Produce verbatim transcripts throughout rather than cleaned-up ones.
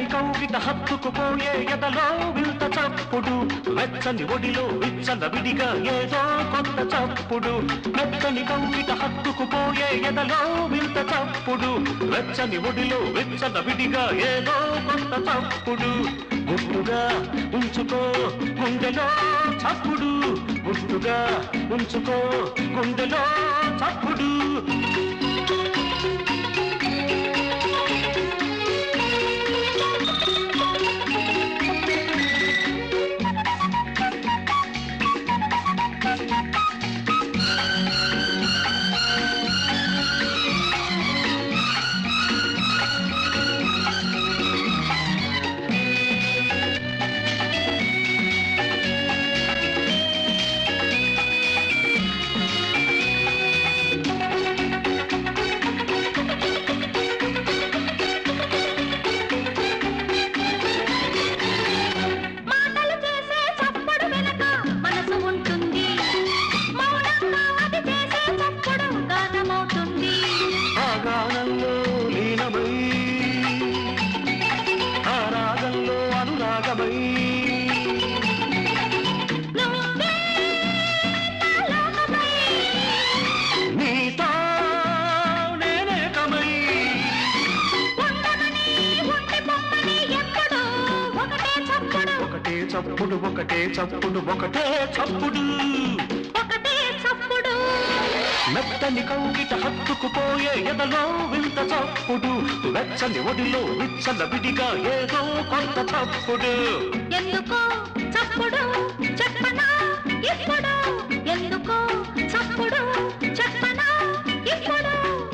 మెత్తని కౌగిట హత్తుకుపోయే ఎదలో వింత చప్పుడు వెచ్చని ఒడిలో విచ్చల విడిగా ఏదో కొత్త చప్పుడు మెత్తని కౌగిట హత్తుకుపోయే ఎదలో వింత చప్పుడు వెచ్చని ఒడిలో విచ్చల విడిగా ఏదో కొత్త చప్పుడు గుట్టుగా ఉంచుకో గుండెలో చప్పుడు గుట్టుగా ఉంచుకో గుండెలో చప్పుడు చప్పుడు ఒకటే చప్పుడు ఒకటే చప్పుడు ఒకటే చప్పుడు మెత్తని కౌగిట హత్తుకుపోయే ఎదలో వింత చప్పుడు వెచ్చని ఒడిలో విచ్చల విడిగా ఏదో కొత్త చప్పుడు ఎందుకో చప్పుడు చెప్పనా ఇప్పుడు ఎందుకో చప్పుడు చెప్పనా ఇప్పుడు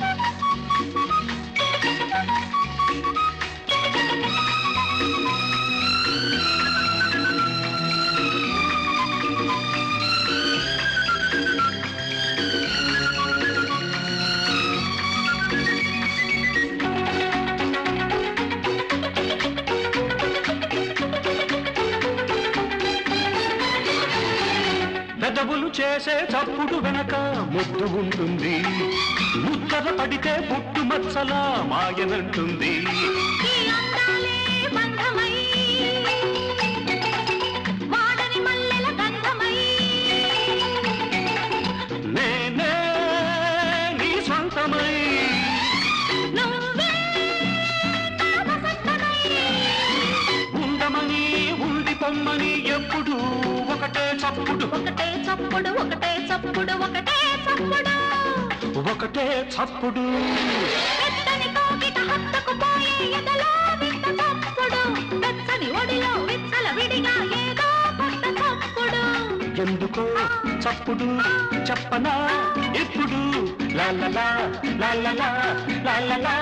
పెదవులు చేసే చప్పుడు వెనక ముద్దు ఉంటుంది ముద్దర పడితే పుట్టు మచ్చలా మాయనంటుంది నేనే నీ సొంతమై ఉండమని ఉండి పొమ్మని ఎప్పుడు ఒకటే చప్పుడు ఒకటే చప్పుడు ఒకటే చప్పుడు ఒకటే చప్పుడు ఒకటే చప్పుడు మెత్తని కౌగిట హత్తుకుపోయే ఎదలో వింత చప్పుడు వెచ్చని ఒడిలో విచ్చల విడిగా ఏదో కొత్త చప్పుడు ఎందుకో చప్పుడు చెప్పనా ఇప్పుడు లాలలా లాలలా లాలలా